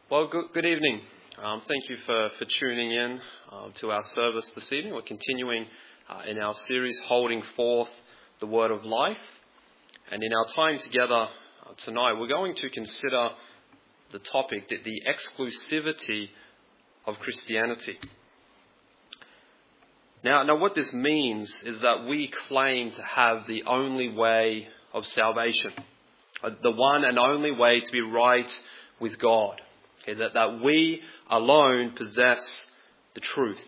Well, good evening. Thank you for tuning in to our service this evening. We're continuing in our series, Holding Forth the Word of Life. And in our time together tonight, we're going to consider the topic, the exclusivity of Christianity. Now, what this means is that we claim to have the only way of salvation, the one and only way to be right with God. That we alone possess the truth.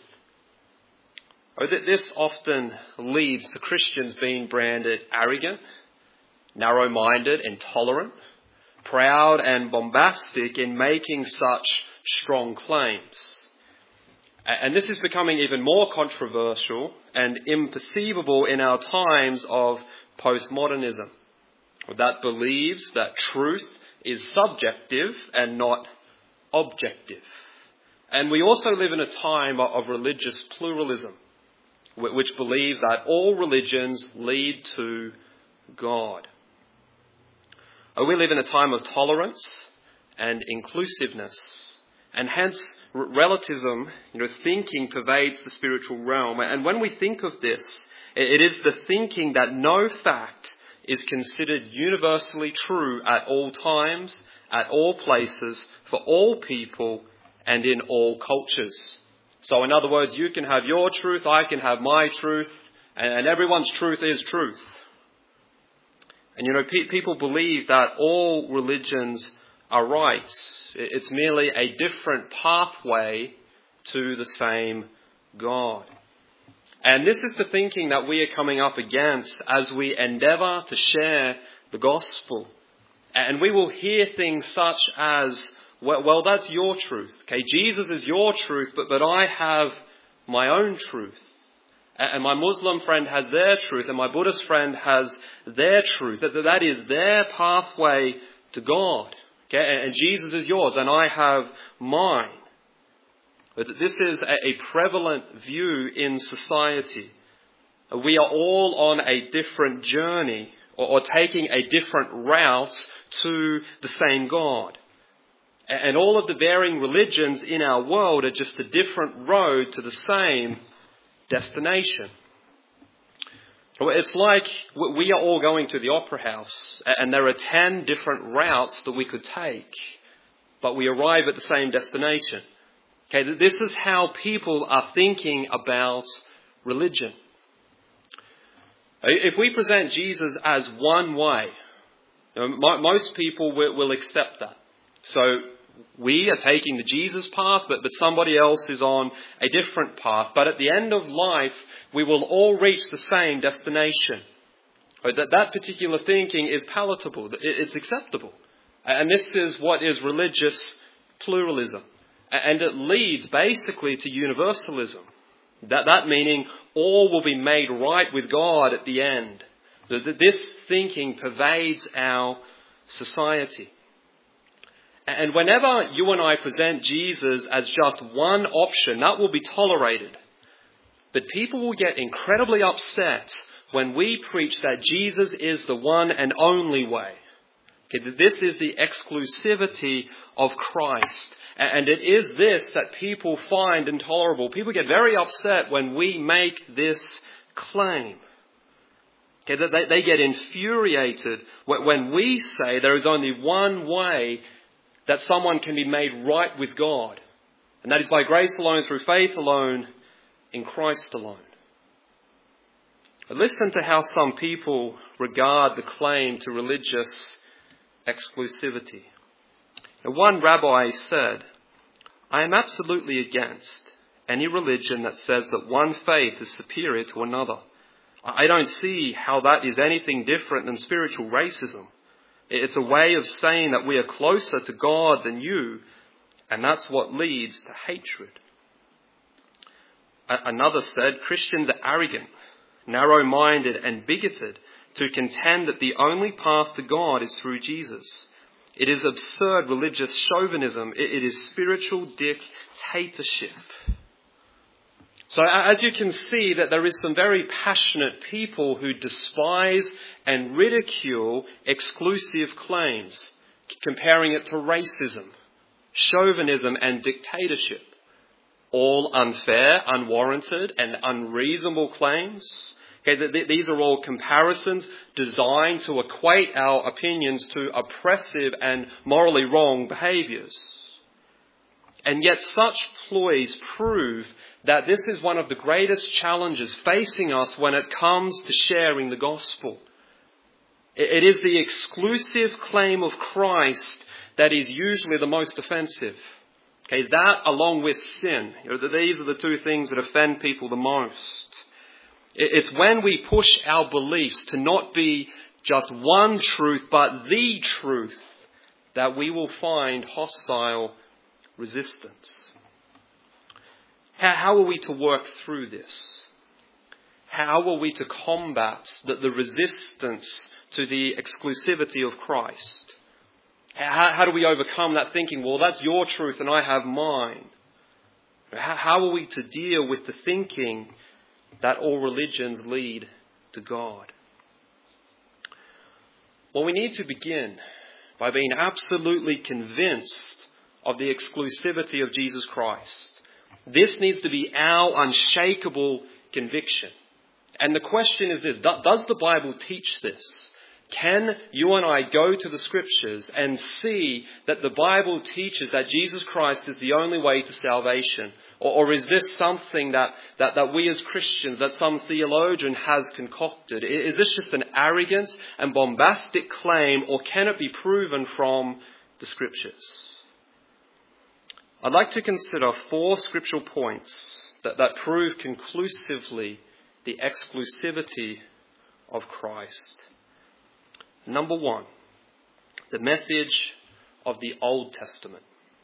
This often leads to Christians being branded arrogant, narrow-minded, intolerant, proud and bombastic in making such strong claims. And this is becoming even more controversial and imperceivable in our times of postmodernism, that believes that truth is subjective and not objective. And we also live in a time of religious pluralism, which believes that all religions lead to God. We live in a time of tolerance and inclusiveness, and hence relativism, thinking pervades the spiritual realm. And when we think of this, it is the thinking that no fact is considered universally true at all times, at all places, for all people, and in all cultures. So in other words, you can have your truth, I can have my truth, and everyone's truth is truth. And people believe that all religions are right. It's merely a different pathway to the same God. And this is the thinking that we are coming up against as we endeavour to share the gospel. And we will hear things such as, well, that's your truth. Okay, Jesus is your truth, but I have my own truth. And my Muslim friend has their truth, and my Buddhist friend has their truth. That is their pathway to God. Okay, and Jesus is yours, and I have mine. But this is a prevalent view in society. We are all on a different journey, or taking a different route to the same God. And all of the varying religions in our world are just a different road to the same destination. It's like we are all going to the opera house, and there are 10 different routes that we could take, but we arrive at the same destination. Okay, this is how people are thinking about religion. If we present Jesus as one way, most people will accept that. So we are taking the Jesus path, but somebody else is on a different path. But at the end of life, we will all reach the same destination. That particular thinking is palatable. It's acceptable. And this is what is religious pluralism. And it leads basically to universalism. That meaning all will be made right with God at the end. This thinking pervades our society. And whenever you and I present Jesus as just one option, that will be tolerated. But people will get incredibly upset when we preach that Jesus is the one and only way. Okay, this is the exclusivity of Christ. And it is this that people find intolerable. People get very upset when we make this claim. Okay, they get infuriated when we say there is only one way that someone can be made right with God. And that is by grace alone, through faith alone, in Christ alone. But listen to how some people regard the claim to religious exclusivity. Now, one rabbi said, "I am absolutely against any religion that says that one faith is superior to another. I don't see how that is anything different than spiritual racism. It's a way of saying that we are closer to God than you, and that's what leads to hatred." Another said, "Christians are arrogant, narrow-minded and bigoted to contend that the only path to God is through Jesus. It is absurd religious chauvinism. It is spiritual dictatorship." So as you can see, that there is some very passionate people who despise and ridicule exclusive claims, comparing it to racism chauvinism and dictatorship. All unfair, unwarranted, and unreasonable claims. Okay, these are all comparisons designed to equate our opinions to oppressive and morally wrong behaviours. And yet such ploys prove that this is one of the greatest challenges facing us when it comes to sharing the gospel. It is the exclusive claim of Christ that is usually the most offensive. Okay, that along with sin. These are the two things that offend people the most. It's when we push our beliefs to not be just one truth, but the truth, that we will find hostile resistance. How are we to work through this? How are we to combat the resistance to the exclusivity of Christ? How do we overcome that thinking, well, that's your truth and I have mine? How are we to deal with the thinking that all religions lead to God? Well, we need to begin by being absolutely convinced of the exclusivity of Jesus Christ. This needs to be our unshakable conviction. And the question is this: does the Bible teach this? Can you and I go to the Scriptures and see that the Bible teaches that Jesus Christ is the only way to salvation? Or is this something that we as Christians, that some theologian has concocted? Is this just an arrogant and bombastic claim, or can it be proven from the Scriptures? I'd like to consider 4 scriptural points that prove conclusively the exclusivity of Christ. Number 1, the message of the Old Testament.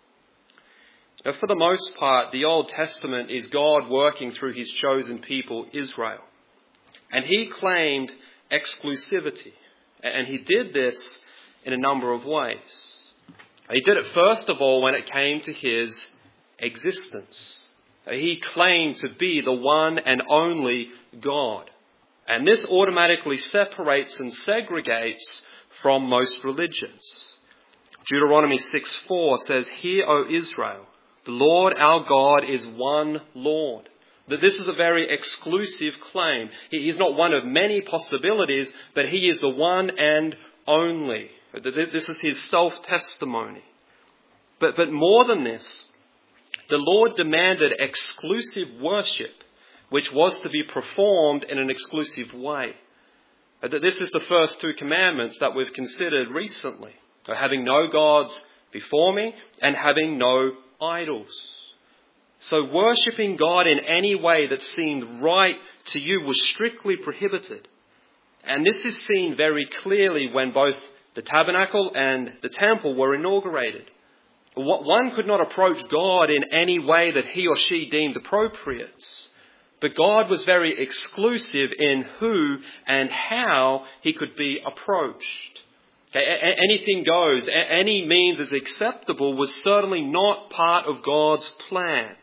Now, for the most part, the Old Testament is God working through his chosen people, Israel. And he claimed exclusivity. And he did this in a number of ways. He did it first of all when it came to his existence. He claimed to be the one and only God. And this automatically separates and segregates from most religions. Deuteronomy 6:4 says, "Hear, O Israel, the Lord our God is one Lord." That this is a very exclusive claim. He is not one of many possibilities, but he is the one and only. This is his self-testimony. But more than this, the Lord demanded exclusive worship, which was to be performed in an exclusive way. This is the first 2 commandments that we've considered recently. Having no gods before me and having no idols. So worshipping God in any way that seemed right to you was strictly prohibited. And this is seen very clearly when both the tabernacle and the temple were inaugurated. One could not approach God in any way that he or she deemed appropriate. But God was very exclusive in who and how he could be approached. Okay, anything goes, any means is acceptable was certainly not part of God's plan.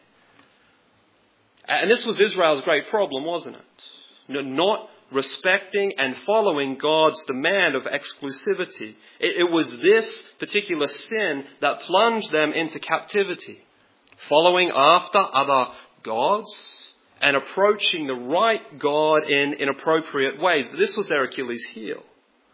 And this was Israel's great problem, wasn't it? Not respecting and following God's demand of exclusivity. It was this particular sin that plunged them into captivity, following after other gods and approaching the right God in inappropriate ways. This was their Achilles heel.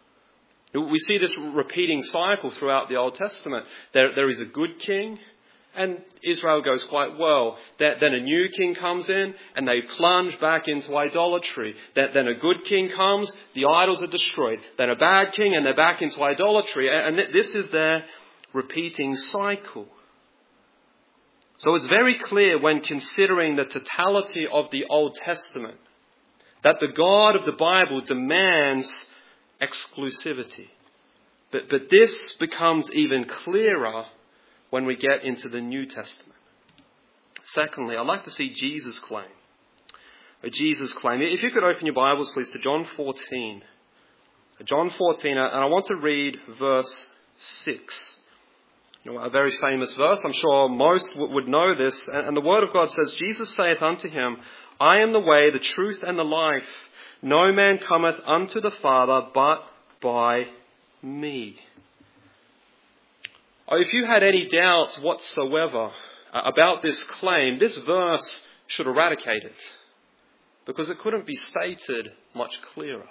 We see this repeating cycle throughout the Old Testament. There is a good king, and Israel goes quite well. Then a new king comes in, and they plunge back into idolatry. Then a good king comes, the idols are destroyed. Then a bad king, and they're back into idolatry. And this is their repeating cycle. So it's very clear when considering the totality of the Old Testament that the God of the Bible demands exclusivity. But this becomes even clearer when we get into the New Testament. Secondly, I'd like to see Jesus' claim. Jesus' claim. If you could open your Bibles, please, to John 14. John 14, and I want to read verse 6. A very famous verse. I'm sure most would know this. And the Word of God says, "Jesus saith unto him, I am the way, the truth, and the life. No man cometh unto the Father but by me." If you had any doubts whatsoever about this claim, this verse should eradicate it, because it couldn't be stated much clearer.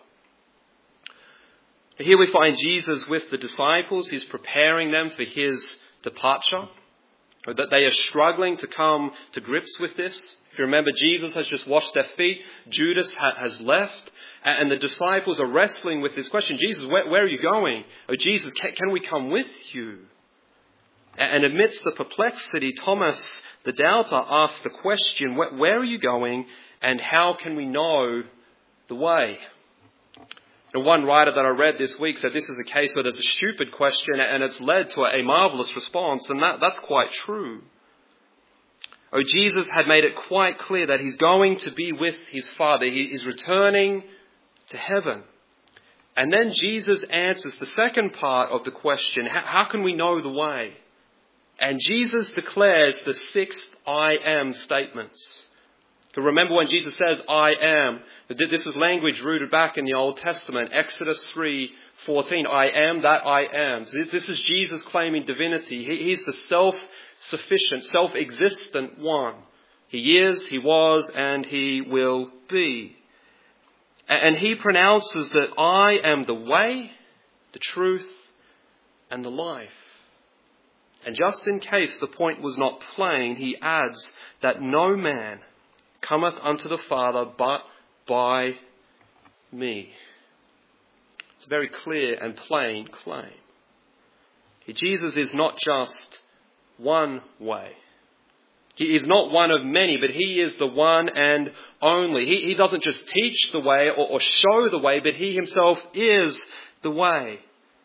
Here we find Jesus with the disciples. He's preparing them for his departure, that they are struggling to come to grips with this. If you remember, Jesus has just washed their feet. Judas has left. And the disciples are wrestling with this question. Jesus, where are you going? Oh, Jesus, can we come with you? And amidst the perplexity, Thomas, the doubter, asks the question, where are you going and how can we know the way? And one writer that I read this week said this is a case where there's a stupid question and it's led to a marvellous response, and that's quite true. Oh, Jesus had made it quite clear that he's going to be with his Father. He is returning to heaven. And then Jesus answers the second part of the question, how can we know the way? And Jesus declares the 6 I am statements. Remember when Jesus says, I am, this is language rooted back in the Old Testament. Exodus 3:14, I am that I am. So this is Jesus claiming divinity. He's the self-sufficient, self-existent one. He is, he was, and he will be. And he pronounces that I am the way, the truth, and the life. And just in case the point was not plain, he adds that no man cometh unto the Father but by me. It's a very clear and plain claim. Jesus is not just one way. He is not one of many, but he is the one and only. He doesn't just teach the way or show the way, but he himself is the way.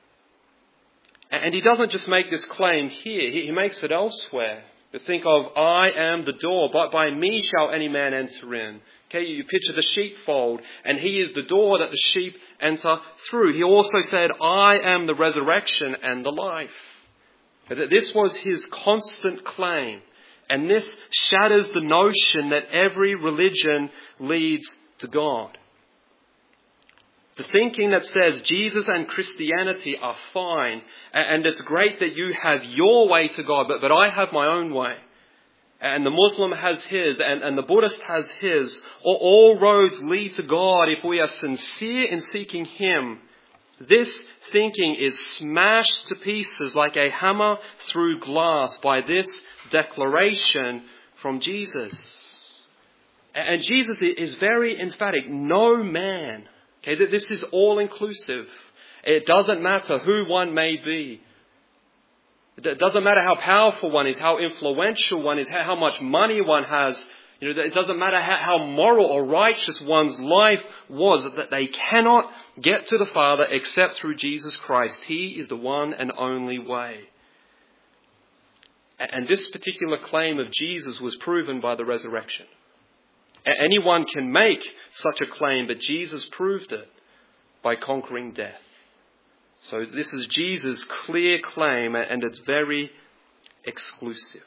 And he doesn't just make this claim here, he makes it elsewhere. You think of, I am the door, but by me shall any man enter in. Okay, you picture the sheepfold, and he is the door that the sheep enter through. He also said, I am the resurrection and the life. This was his constant claim. And this shatters the notion that every religion leads to God. The thinking that says Jesus and Christianity are fine, and it's great that you have your way to God, but I have my own way. And the Muslim has his, and the Buddhist has his. All roads lead to God if we are sincere in seeking him. This thinking is smashed to pieces like a hammer through glass by this declaration from Jesus. And Jesus is very emphatic. No man. Okay, this is all inclusive. It doesn't matter who one may be. It doesn't matter how powerful one is, how influential one is, how much money one has. It doesn't matter how moral or righteous one's life was, that they cannot get to the Father except through Jesus Christ. He is the one and only way. And this particular claim of Jesus was proven by the resurrection. Anyone can make such a claim, but Jesus proved it by conquering death. So this is Jesus' clear claim, and it's very exclusive.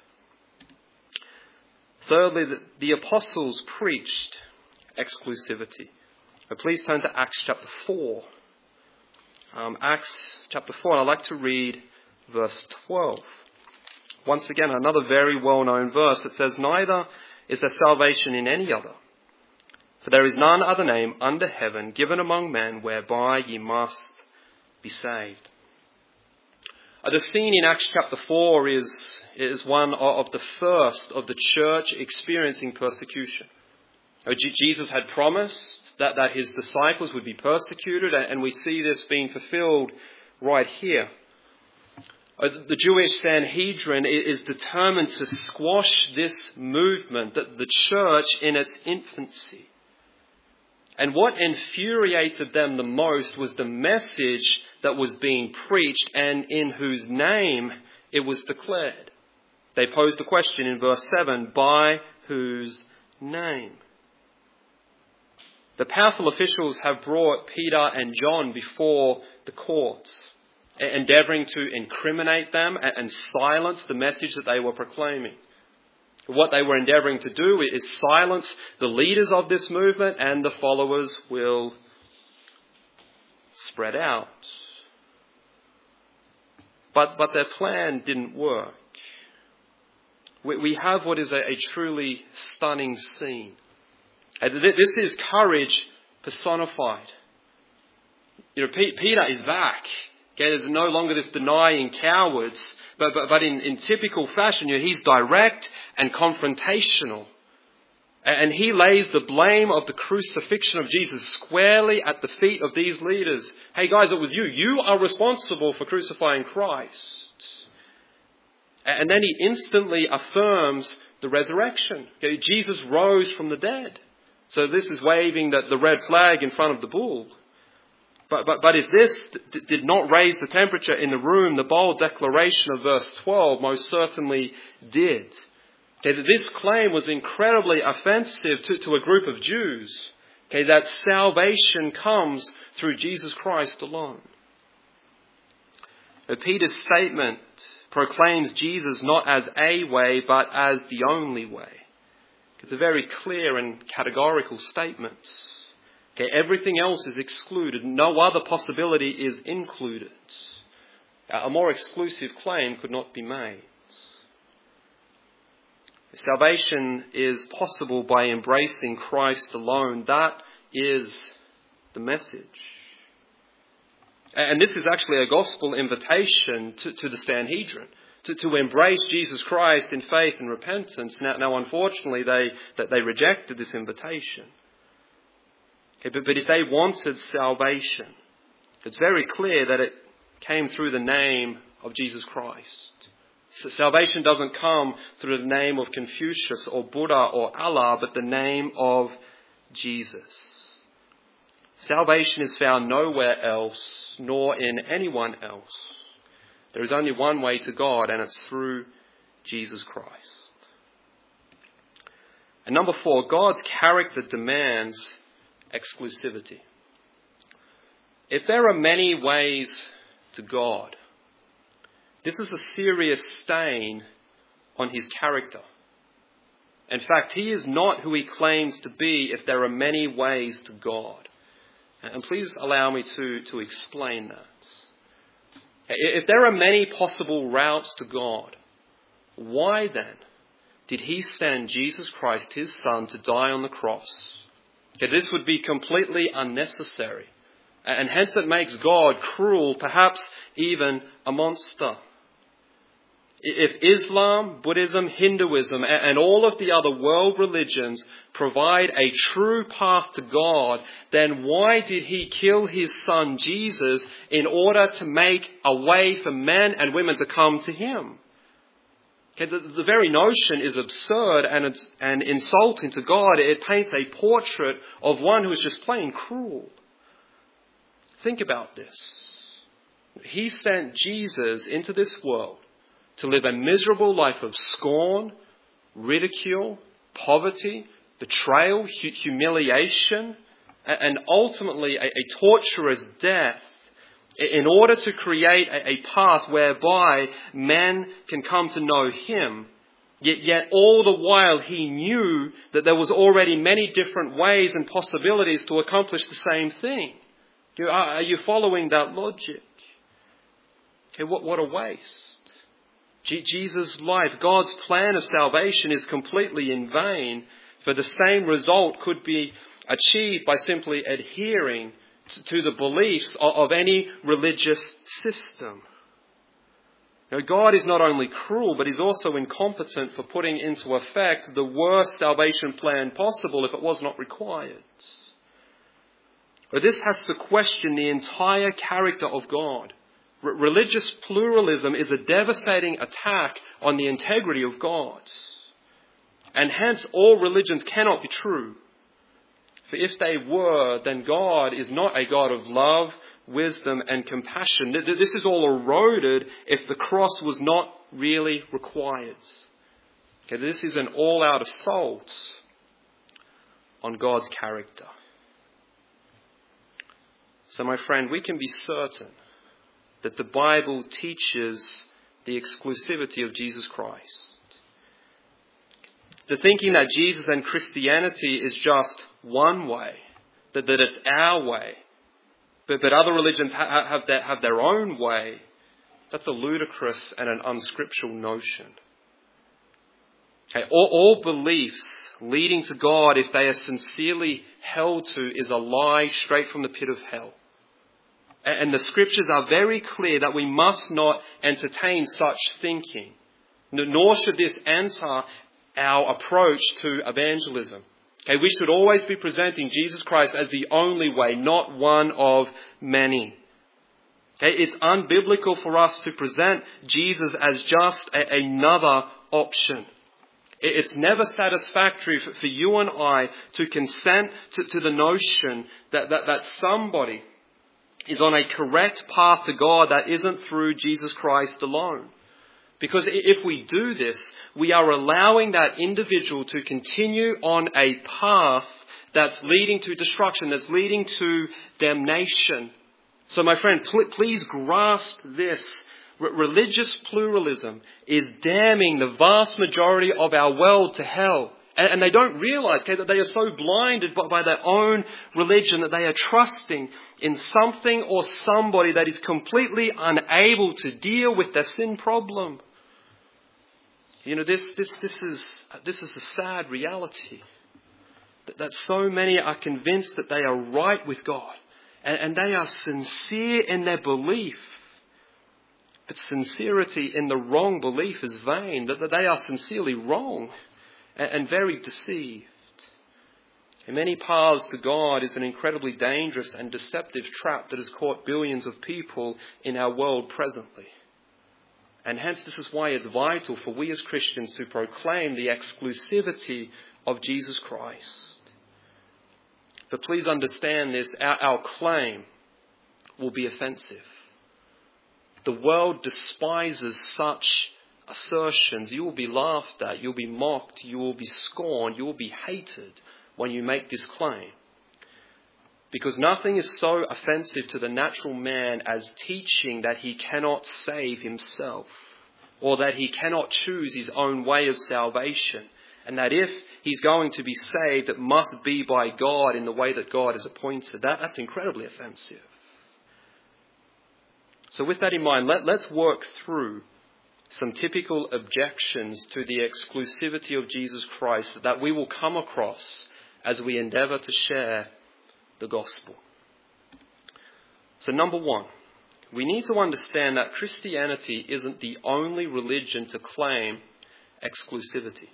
Thirdly, the apostles preached exclusivity. Please turn to Acts chapter 4. Acts chapter 4, and I'd like to read verse 12. Once again, another very well-known verse. It says, neither is there salvation in any other, for there is none other name under heaven given among men whereby ye must be saved. The scene in Acts chapter 4 is one of the first of the church experiencing persecution. Jesus had promised that his disciples would be persecuted, and we see this being fulfilled right here. The Jewish Sanhedrin is determined to squash this movement, the church in its infancy. And what infuriated them the most was the message that was being preached and in whose name it was declared. They posed the question in verse 7, by whose name? The powerful officials have brought Peter and John before the courts, endeavouring to incriminate them and silence the message that they were proclaiming. What they were endeavouring to do is silence the leaders of this movement, and the followers will spread out. But their plan didn't work. We have what is a truly stunning scene. This is courage personified. Peter is back. Okay, there's no longer this denying cowards, but in typical fashion, he's direct and confrontational. And he lays the blame of the crucifixion of Jesus squarely at the feet of these leaders. Hey guys, it was you. You are responsible for crucifying Christ. And then he instantly affirms the resurrection. Okay, Jesus rose from the dead. So this is waving the red flag in front of the bull. But if this did not raise the temperature in the room, the bold declaration of verse 12 most certainly did. Okay, this claim was incredibly offensive to a group of Jews. Okay, that salvation comes through Jesus Christ alone. Peter's statement proclaims Jesus not as a way, but as the only way. It's a very clear and categorical statement. Okay, everything else is excluded. No other possibility is included. A more exclusive claim could not be made. Salvation is possible by embracing Christ alone. That is the message. And this is actually a gospel invitation to the Sanhedrin, to embrace Jesus Christ in faith and repentance. Now unfortunately, they rejected this invitation. Okay, but if they wanted salvation, it's very clear that it came through the name of Jesus Christ. So salvation doesn't come through the name of Confucius or Buddha or Allah, but the name of Jesus. Salvation is found nowhere else, nor in anyone else. There is only one way to God, and it's through Jesus Christ. And number 4, God's character demands exclusivity. If there are many ways to God, this is a serious stain on his character. In fact, he is not who he claims to be if there are many ways to God. And please allow me to explain that. If there are many possible routes to God, why then did he send Jesus Christ, his Son, to die on the cross? Okay, this would be completely unnecessary. And hence it makes God cruel, perhaps even a monster. If Islam, Buddhism, Hinduism, and all of the other world religions provide a true path to God, then why did he kill his Son Jesus in order to make a way for men and women to come to him? Okay, the very notion is absurd and insulting to God. It paints a portrait of one who is just plain cruel. Think about this. He sent Jesus into this world to live a miserable life of scorn, ridicule, poverty, betrayal, humiliation, and ultimately a torturous death in order to create a path whereby men can come to know him. Yet all the while he knew that there was already many different ways and possibilities to accomplish the same thing. Are you following that logic? Okay, what a waste. Jesus' life, God's plan of salvation is completely in vain, for the same result could be achieved by simply adhering to the beliefs of any religious system. Now, God is not only cruel, but he's also incompetent for putting into effect the worst salvation plan possible if it was not required. But this has to question the entire character of God. Religious pluralism is a devastating attack on the integrity of God. And hence all religions cannot be true. For if they were, then God is not a God of love, wisdom and compassion. This is all eroded if the cross was not really required. Okay, this is an all-out assault on God's character. So my friend, we can be certain that the Bible teaches the exclusivity of Jesus Christ. The thinking that Jesus and Christianity is just one way, that it's our way, but other religions have their own way, That's a ludicrous and an unscriptural notion. Okay, all beliefs leading to God, if they are sincerely held to, is a lie straight from the pit of hell. And the scriptures are very clear that we must not entertain such thinking, nor should this enter our approach to evangelism. Okay, we should always be presenting Jesus Christ as the only way, not one of many. Okay, it's unbiblical for us to present Jesus as just another option. It's never satisfactory for you and I to consent to the notion that somebody is on a correct path to God that isn't through Jesus Christ alone. Because if we do this, we are allowing that individual to continue on a path that's leading to destruction, that's leading to damnation. So my friend, please grasp this. Religious pluralism is damning the vast majority of our world to hell. And they don't realize, that they are so blinded by their own religion that they are trusting in something or somebody that is completely unable to deal with their sin problem. This is a sad reality. That so many are convinced that they are right with God. And they are sincere in their belief. But sincerity in the wrong belief is vain. That they are sincerely wrong and very deceived. And many paths to God is an incredibly dangerous and deceptive trap that has caught billions of people in our world presently. And hence this is why it's vital for we as Christians to proclaim the exclusivity of Jesus Christ. But please understand this, our claim will be offensive. The world despises such assertions. You will be laughed at, you'll be mocked, you will be scorned, you will be hated when you make this claim. Because nothing is so offensive to the natural man as teaching that he cannot save himself, or that he cannot choose his own way of salvation, and that if he's going to be saved, it must be by God in the way that God has appointed. That's incredibly offensive. So with that in mind, let's work through some typical objections to the exclusivity of Jesus Christ that we will come across as we endeavour to share the gospel. So number one, we need to understand that Christianity isn't the only religion to claim exclusivity.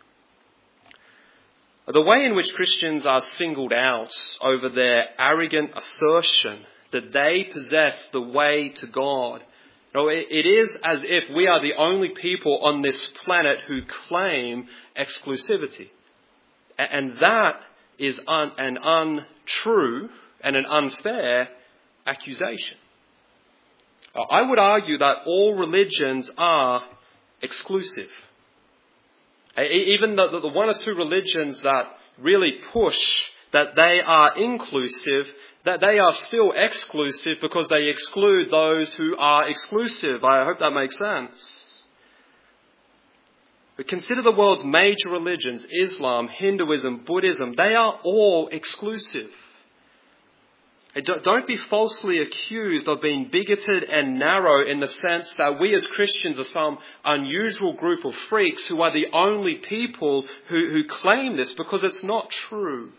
The way in which Christians are singled out over their arrogant assertion that they possess the way to God, it is as if we are the only people on this planet who claim exclusivity. And that is an untrue and an unfair accusation. I would argue that all religions are exclusive. Even the one or two religions that really push that they are inclusive, that they are still exclusive because they exclude those who are exclusive. I hope that makes sense. But consider the world's major religions, Islam, Hinduism, Buddhism. They are all exclusive. Don't be falsely accused of being bigoted and narrow in the sense that we as Christians are some unusual group of freaks who are the only people who claim this, because it's not true.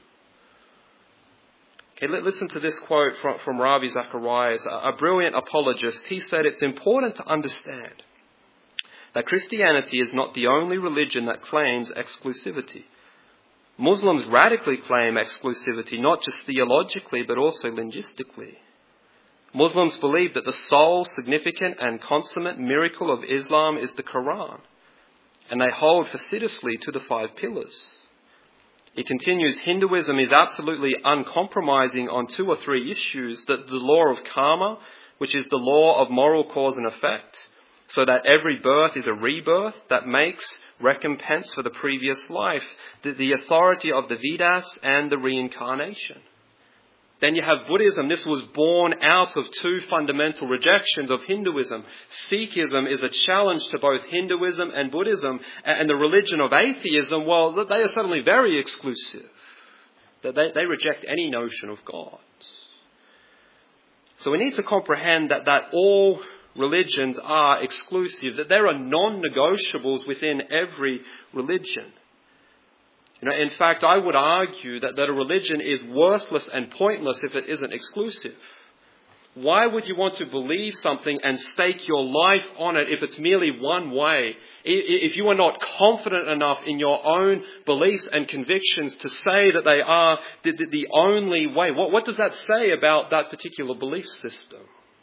Okay, listen to this quote from Ravi Zacharias, a brilliant apologist. He said, "It's important to understand that Christianity is not the only religion that claims exclusivity. Muslims radically claim exclusivity, not just theologically, but also linguistically. Muslims believe that the sole significant and consummate miracle of Islam is the Quran, and they hold fastidiously to the 5 pillars. He continues, Hinduism is absolutely uncompromising on 2 or 3 issues: that the law of karma, which is the law of moral cause and effect, so that every birth is a rebirth that makes recompense for the previous life, the authority of the Vedas and the reincarnation. Then you have Buddhism. This was born out of 2 fundamental rejections of Hinduism. Sikhism is a challenge to both Hinduism and Buddhism. And the religion of atheism, well, they are suddenly very exclusive. They reject any notion of God. So we need to comprehend that all religions are exclusive, that there are non-negotiables within every religion. In fact, I would argue that a religion is worthless and pointless if it isn't exclusive. Why would you want to believe something and stake your life on it if it's merely one way? If you are not confident enough in your own beliefs and convictions to say that they are the only way, what does that say about that particular belief system?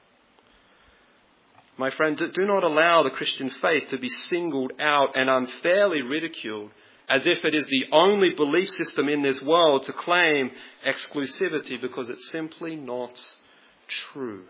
My friend, do not allow the Christian faith to be singled out and unfairly ridiculed as if it is the only belief system in this world to claim exclusivity, because it's simply not true.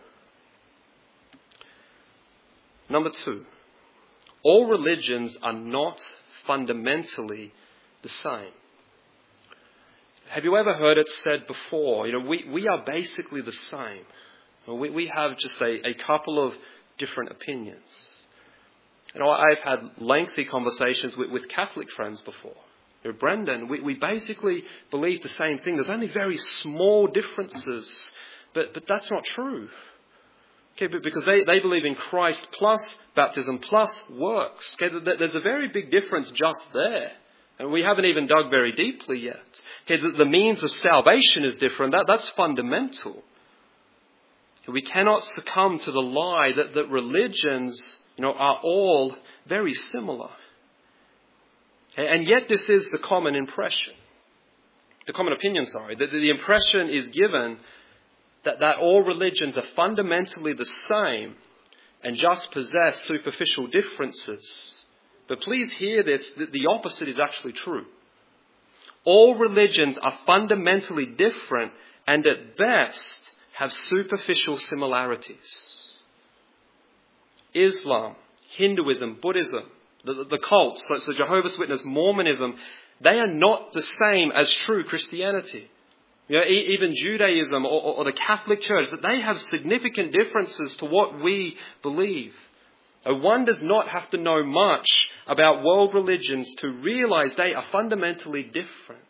Number 2, all religions are not fundamentally the same. Have you ever heard it said before? We are basically the same. We have just a couple of different opinions. I've had lengthy conversations with Catholic friends before. Brendan, we basically believe the same thing. There's only very small differences. But that's not true. Because they believe in Christ plus baptism plus works. There's a very big difference just there. And we haven't even dug very deeply yet. The means of salvation is different. That's fundamental. We cannot succumb to the lie that religions, are all very similar. And yet this is the common impression. The common opinion, that the impression is given that all religions are fundamentally the same and just possess superficial differences. But please hear this, that the opposite is actually true. All religions are fundamentally different and at best have superficial similarities. Islam, Hinduism, Buddhism, the cults, so Jehovah's Witness, Mormonism, they are not the same as true Christianity. Even Judaism or the Catholic Church, that they have significant differences to what we believe. One does not have to know much about world religions to realize they are fundamentally different.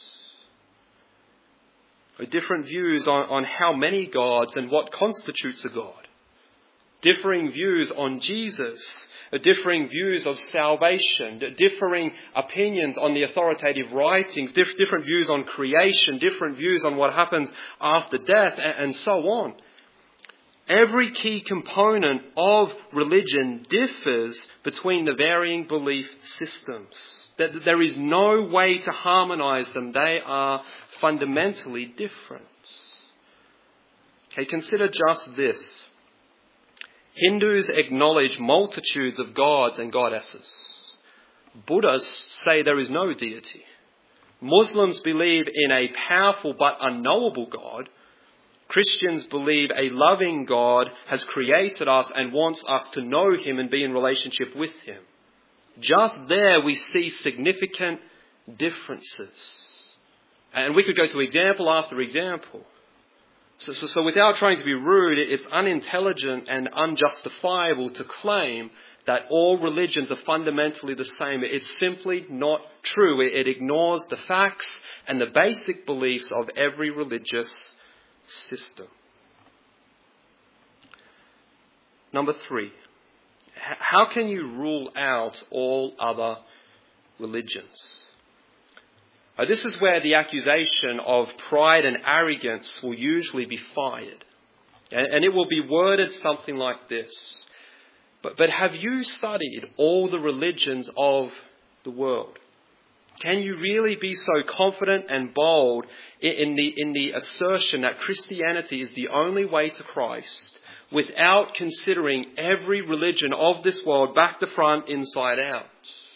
Different views on how many gods and what constitutes a god. Differing views on Jesus. Differing views of salvation, differing opinions on the authoritative writings, different views on creation, different views on what happens after death, and so on. Every key component of religion differs between the varying belief systems. There is no way to harmonize them. They are fundamentally different. Consider just this. Hindus acknowledge multitudes of gods and goddesses. Buddhists say there is no deity. Muslims believe in a powerful but unknowable God. Christians believe a loving God has created us and wants us to know him and be in relationship with him. Just there we see significant differences. And we could go to example after example. So without trying to be rude, it's unintelligent and unjustifiable to claim that all religions are fundamentally the same. It's simply not true. It ignores the facts and the basic beliefs of every religious system. Number 3, how can you rule out all other religions? This is where the accusation of pride and arrogance will usually be fired. And it will be worded something like this. But have you studied all the religions of the world? Can you really be so confident and bold in the assertion that Christianity is the only way to Christ without considering every religion of this world back to front, inside out?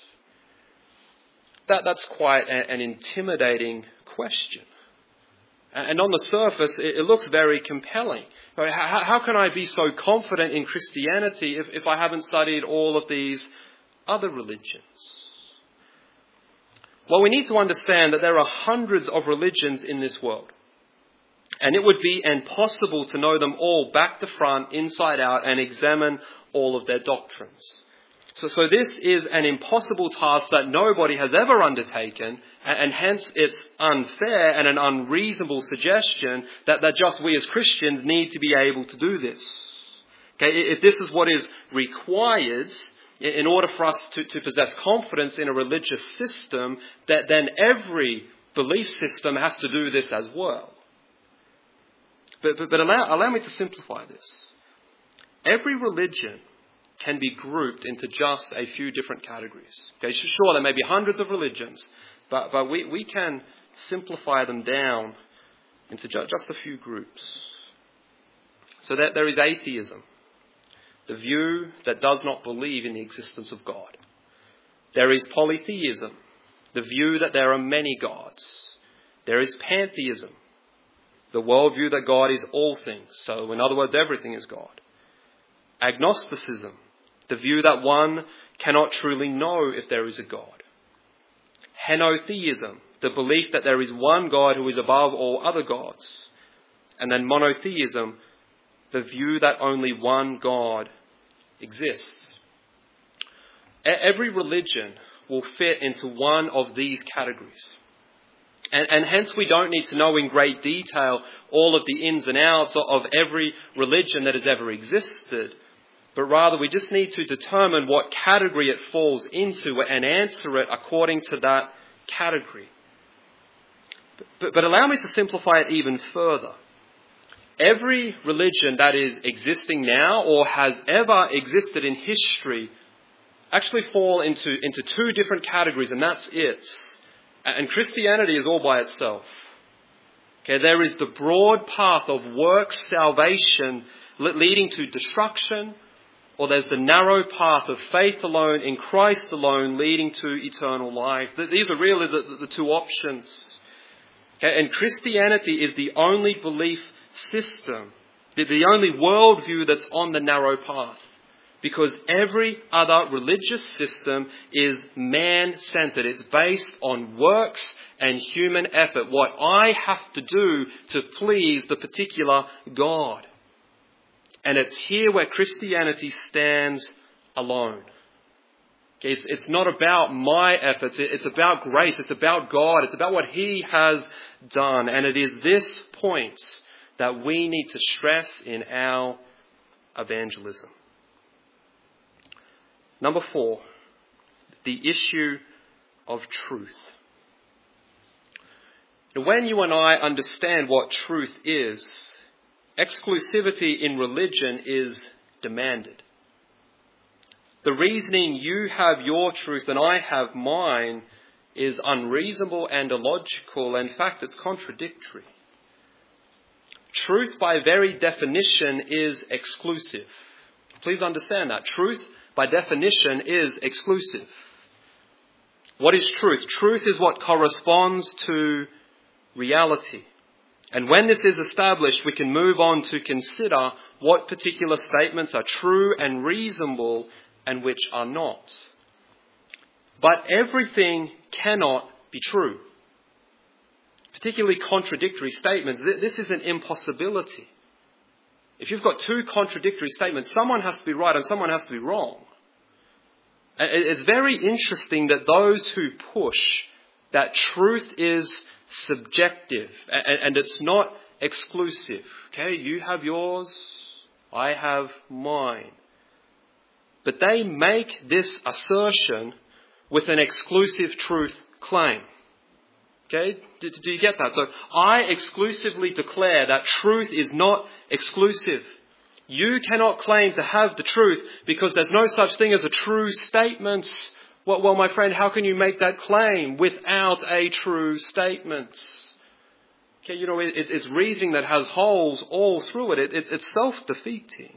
That's quite an intimidating question. And on the surface, it looks very compelling. How can I be so confident in Christianity if I haven't studied all of these other religions? Well, we need to understand that there are hundreds of religions in this world. And it would be impossible to know them all back to front, inside out, and examine all of their doctrines. So this is an impossible task that nobody has ever undertaken, and hence it's unfair and an unreasonable suggestion that just we as Christians need to be able to do this. Okay, if this is what is required in order for us to possess confidence in a religious system, then every belief system has to do this as well. But allow me to simplify this. Every religion can be grouped into just a few different categories. Okay, sure, there may be hundreds of religions, but we can simplify them down into just a few groups. So that there is atheism, the view that does not believe in the existence of God. There is polytheism, the view that there are many gods. There is pantheism, the worldview that God is all things. So in other words, everything is God. Agnosticism, the view that one cannot truly know if there is a God. Henotheism, the belief that there is one God who is above all other gods. And then monotheism, the view that only one God exists. Every religion will fit into one of these categories. And hence we don't need to know in great detail all of the ins and outs of every religion that has ever existed. But rather we just need to determine what category it falls into and answer it according to that category. But allow me to simplify it even further. Every religion that is existing now or has ever existed in history actually fall into two different categories, and that's it. And Christianity is all by itself. Okay, there is the broad path of works salvation leading to destruction, or there's the narrow path of faith alone in Christ alone leading to eternal life. These are really the two options. Okay, and Christianity is the only belief system, the only worldview that's on the narrow path. Because every other religious system is man-centered. It's based on works and human effort. What I have to do to please the particular God. And it's here where Christianity stands alone. It's not about my efforts. It's about grace. It's about God. It's about what He has done. And it is this point that we need to stress in our evangelism. Number 4, the issue of truth. When you and I understand what truth is, exclusivity in religion is demanded. The reasoning you have your truth and I have mine is unreasonable and illogical. In fact, it's contradictory. Truth, by very definition, is exclusive. Please understand that. Truth, by definition, is exclusive. What is truth? Truth is what corresponds to reality. And when this is established, we can move on to consider what particular statements are true and reasonable and which are not. But everything cannot be true. Particularly contradictory statements. This is an impossibility. If you've got two contradictory statements, someone has to be right and someone has to be wrong. It's very interesting that those who push that truth is subjective and it's not exclusive. Okay, you have yours, I have mine. But they make this assertion with an exclusive truth claim. Okay, do you get that? So I exclusively declare that truth is not exclusive. You cannot claim to have the truth because there's no such thing as a true statement. Well, my friend, how can you make that claim without a true statement? Okay, it's reasoning that has holes all through it. It's self-defeating.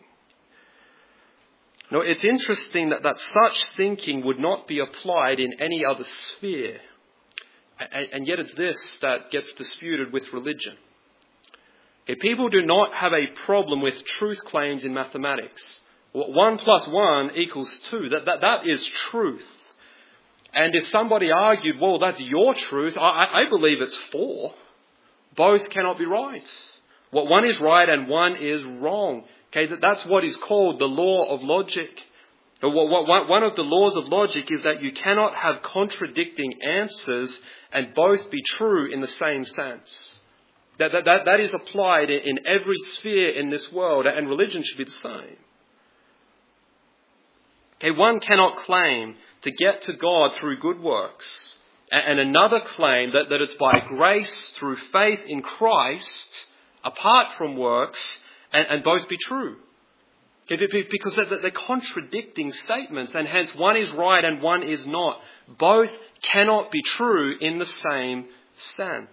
No, it's interesting that such thinking would not be applied in any other sphere. And yet it's this that gets disputed with religion. Okay, people do not have a problem with truth claims in mathematics. 1 + 1 = 2. That is truth. And if somebody argued, well, that's your truth, I believe it's 4. Both cannot be right. One is right and one is wrong. Okay, that's what is called the law of logic. One of the laws of logic is that you cannot have contradicting answers and both be true in the same sense. That is applied in every sphere in this world, and religion should be the same. Okay, one cannot claim to get to God through good works, and another claim that it's by grace through faith in Christ, apart from works, and both be true. Okay, because they're contradicting statements, and hence one is right and one is not. Both cannot be true in the same sense.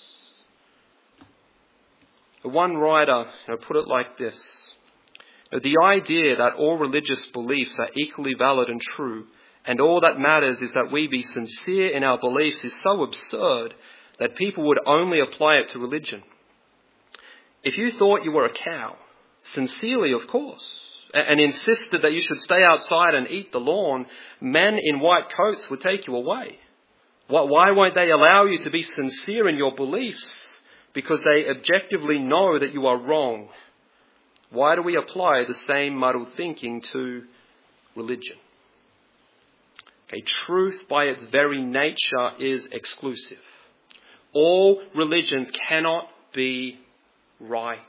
One writer put it like this: the idea that all religious beliefs are equally valid and true, and all that matters is that we be sincere in our beliefs, is so absurd that people would only apply it to religion. If you thought you were a cow, sincerely of course, and insisted that you should stay outside and eat the lawn, men in white coats would take you away. Why won't they allow you to be sincere in your beliefs? Because they objectively know that you are wrong. Why do we apply the same muddled thinking to religion? Okay, truth by its very nature is exclusive. All religions cannot be right.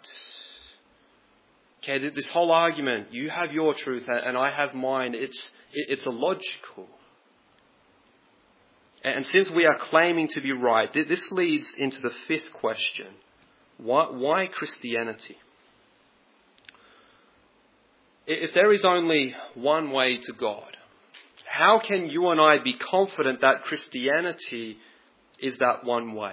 Okay, this whole argument, you have your truth and I have mine, it's illogical. And since we are claiming to be right, this leads into the fifth question. Why Christianity? If there is only one way to God, how can you and I be confident that Christianity is that one way?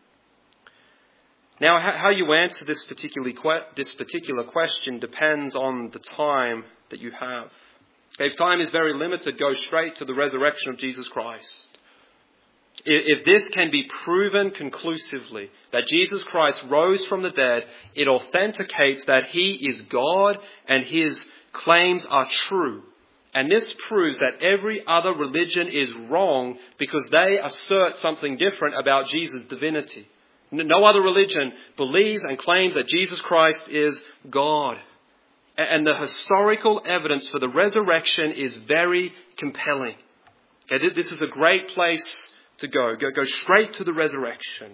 Now, how you answer this particular question depends on the time that you have. If time is very limited, go straight to the resurrection of Jesus Christ. If this can be proven conclusively, that Jesus Christ rose from the dead, it authenticates that he is God and his claims are true. And this proves that every other religion is wrong because they assert something different about Jesus' divinity. No other religion believes and claims that Jesus Christ is God. And the historical evidence for the resurrection is very compelling. Okay, this is a great place to go. Go straight to the resurrection.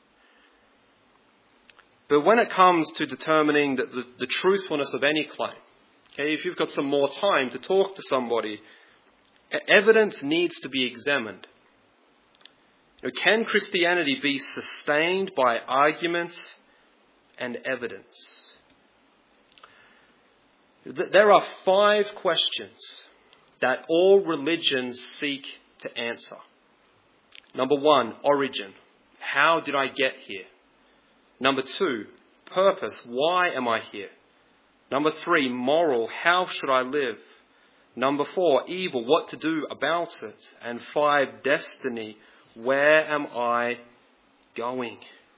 But when it comes to determining the truthfulness of any claim, okay, if you've got some more time to talk to somebody, evidence needs to be examined. Can Christianity be sustained by arguments and evidence? There are 5 questions that all religions seek to answer. Number 1, origin. How did I get here? Number 2, purpose. Why am I here? Number 3, moral. How should I live? Number 4, evil. What to do about it? And 5, destiny. Where am I going?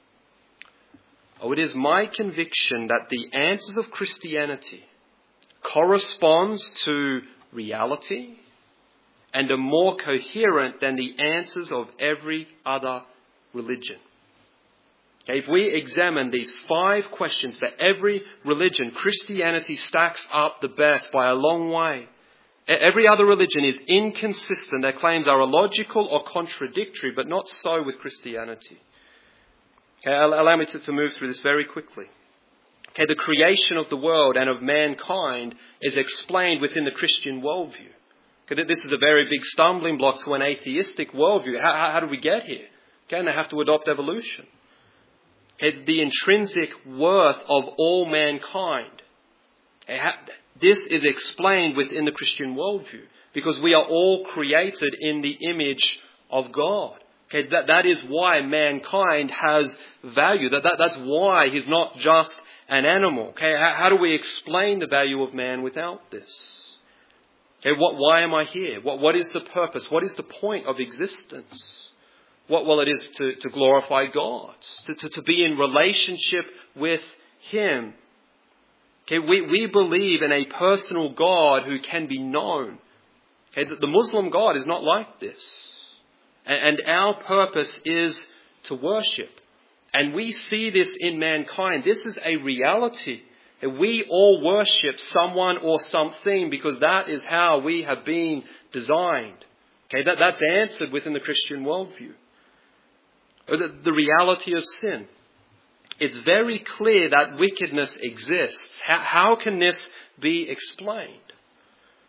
It is my conviction that the answers of Christianity corresponds to reality and are more coherent than the answers of every other religion. If we examine these 5 questions for every religion, Christianity stacks up the best by a long way. Every other religion is inconsistent. Their claims are illogical or contradictory, but not so with Christianity. Okay, allow me to move through this very quickly. Okay, the creation of the world and of mankind is explained within the Christian worldview. Okay, this is a very big stumbling block to an atheistic worldview. How do we get here? Okay, and they have to adopt evolution. Okay, the intrinsic worth of all mankind. This is explained within the Christian worldview because we are all created in the image of God. Okay, that is why mankind has value. That's why he's not just an animal. Okay, how do we explain the value of man without this? Okay, why am I here? What is the purpose? What is the point of existence? Well, it is to glorify God, to be in relationship with him. Okay, we believe in a personal God who can be known. Okay, the Muslim God is not like this. And our purpose is to worship. And we see this in mankind. This is a reality. We all worship someone or something because that is how we have been designed. Okay, that's answered within the Christian worldview. The reality of sin. It's very clear that wickedness exists. How can this be explained?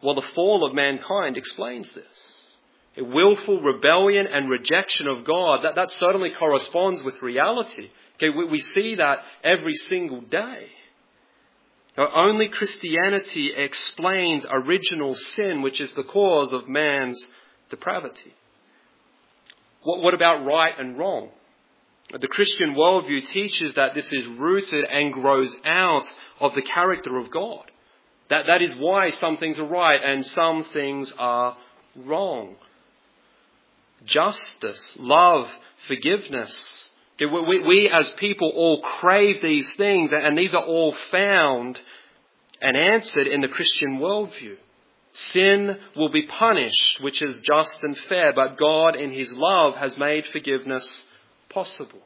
Well, the fall of mankind explains this. A willful rebellion and rejection of God, that certainly corresponds with reality. Okay, we see that every single day. Now, only Christianity explains original sin, which is the cause of man's depravity. What about right and wrong? The Christian worldview teaches that this is rooted and grows out of the character of God. That is why some things are right and some things are wrong. Justice, love, forgiveness. We as people all crave these things, and these are all found and answered in the Christian worldview. Sin will be punished, which is just and fair, but God in His love has made forgiveness possible.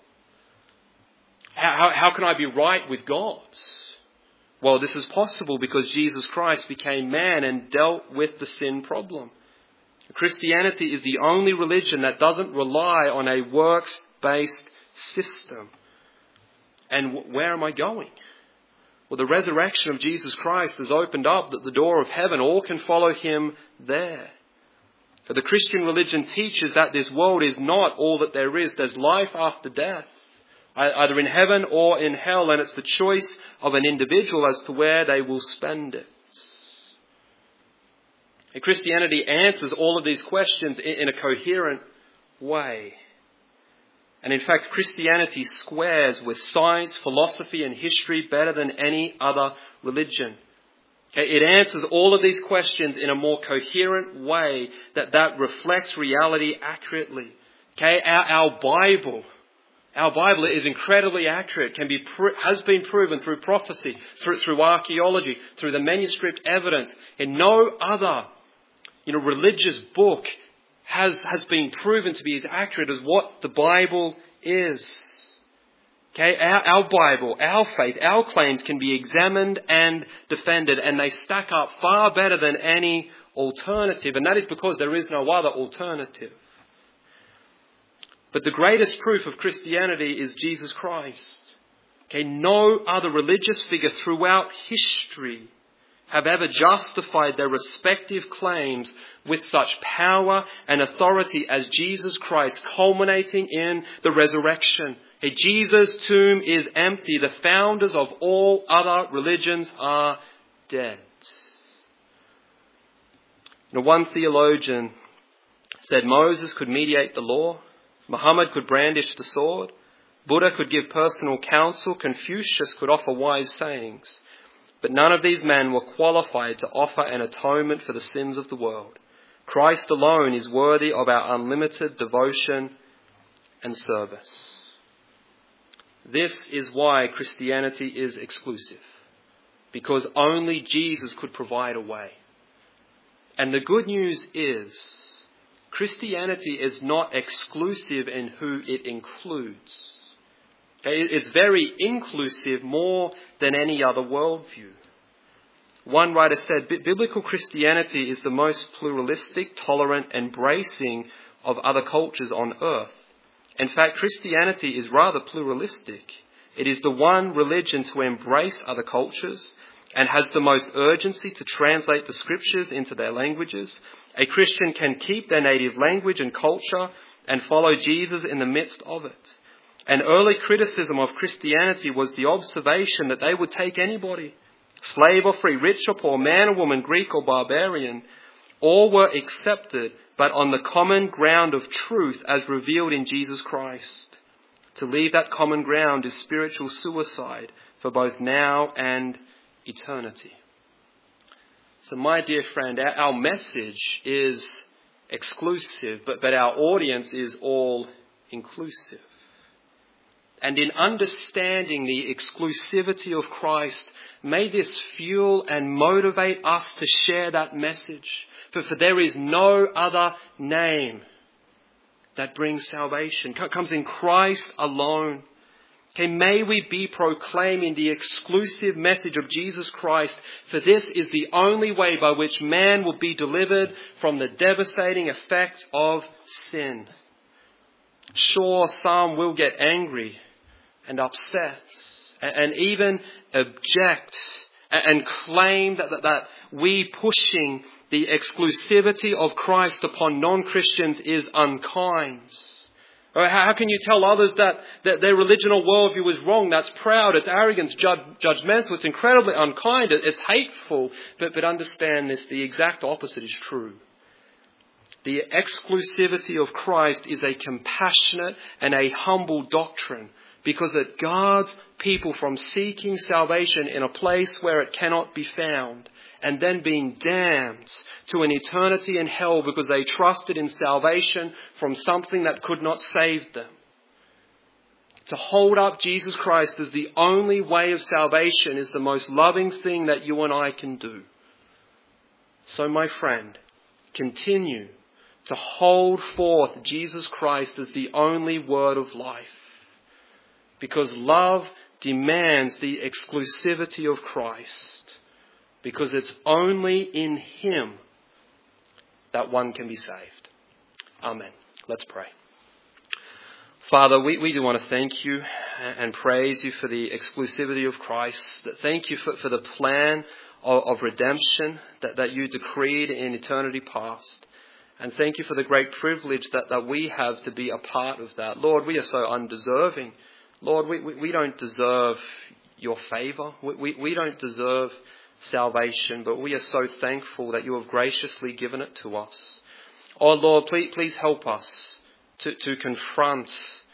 How can I be right with God? Well, this is possible because Jesus Christ became man and dealt with the sin problem. Christianity is the only religion that doesn't rely on a works-based system. And where am I going? Well, the resurrection of Jesus Christ has opened up the door of heaven. All can follow Him there. But the Christian religion teaches that this world is not all that there is. There's life after death, either in heaven or in hell, and it's the choice of an individual as to where they will spend it. And Christianity answers all of these questions in a coherent way. And in fact, Christianity squares with science, philosophy, and history better than any other religion. Okay, it answers all of these questions in a more coherent way that reflects reality accurately. Okay, our Bible is incredibly accurate, has been proven through prophecy, through archaeology, through the manuscript evidence. And no other religious book has been proven to be as accurate as what the Bible is. Okay, our Bible, our faith, our claims can be examined and defended, and they stack up far better than any alternative, and that is because there is no other alternative. But the greatest proof of Christianity is Jesus Christ. Okay, no other religious figure throughout history have ever justified their respective claims with such power and authority as Jesus Christ, culminating in the resurrection. Jesus' tomb is empty. The founders of all other religions are dead. One theologian said Moses could mediate the law, Muhammad could brandish the sword, Buddha could give personal counsel, Confucius could offer wise sayings. But none of these men were qualified to offer an atonement for the sins of the world. Christ alone is worthy of our unlimited devotion and service. This is why Christianity is exclusive, because only Jesus could provide a way. And the good news is, Christianity is not exclusive in who it includes. It's very inclusive, more than any other worldview. One writer said, biblical Christianity is the most pluralistic, tolerant, embracing of other cultures on earth. In fact, Christianity is rather pluralistic. It is the one religion to embrace other cultures and has the most urgency to translate the scriptures into their languages. A Christian can keep their native language and culture and follow Jesus in the midst of it. An early criticism of Christianity was the observation that they would take anybody, slave or free, rich or poor, man or woman, Greek or barbarian. All were accepted, but on the common ground of truth as revealed in Jesus Christ. To leave that common ground is spiritual suicide for both now and eternity. So my dear friend, our message is exclusive, but our audience is all inclusive. And in understanding the exclusivity of Christ, may this fuel and motivate us to share that message. For there is no other name that brings salvation. It comes in Christ alone. Okay, may we be proclaiming the exclusive message of Jesus Christ, for this is the only way by which man will be delivered from the devastating effects of sin. Sure, some will get angry and upset and even object and claim that we pushing the exclusivity of Christ upon non-Christians is unkind. How can you tell others that their religion or worldview is wrong? That's proud, it's arrogant, it's judgmental, it's incredibly unkind, it's hateful. But understand this, the exact opposite is true. The exclusivity of Christ is a compassionate and a humble doctrine because it guards people from seeking salvation in a place where it cannot be found and then being damned to an eternity in hell because they trusted in salvation from something that could not save them. To hold up Jesus Christ as the only way of salvation is the most loving thing that you and I can do. So, my friend, continue to hold forth Jesus Christ as the only word of life. Because love demands the exclusivity of Christ. Because it's only in Him that one can be saved. Amen. Let's pray. Father, we do want to thank you and praise you for the exclusivity of Christ. Thank you for the plan of redemption that you decreed in eternity past. And thank you for the great privilege that we have to be a part of that. Lord, we are so undeserving. Lord, we don't deserve your favour. We don't deserve salvation, but we are so thankful that you have graciously given it to us. Oh Lord, please help us to confront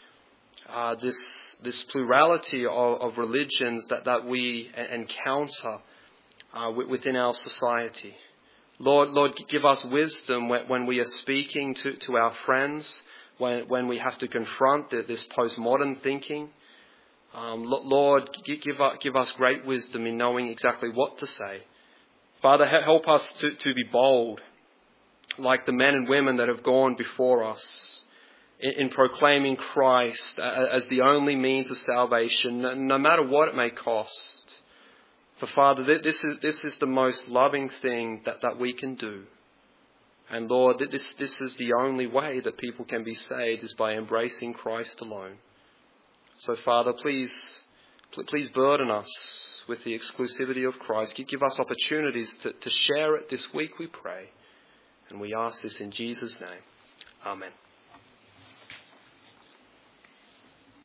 this plurality of religions that we encounter within our society. Lord, give us wisdom when we are speaking to our friends, when we have to confront this postmodern thinking. Lord, give us great wisdom in knowing exactly what to say. Father, help us to be bold, like the men and women that have gone before us, in proclaiming Christ as the only means of salvation, no matter what it may cost. For Father, this is the most loving thing that we can do. And Lord, this is the only way that people can be saved, is by embracing Christ alone. So Father, please burden us with the exclusivity of Christ. Give us opportunities to share it this week, we pray. And we ask this in Jesus' name. Amen.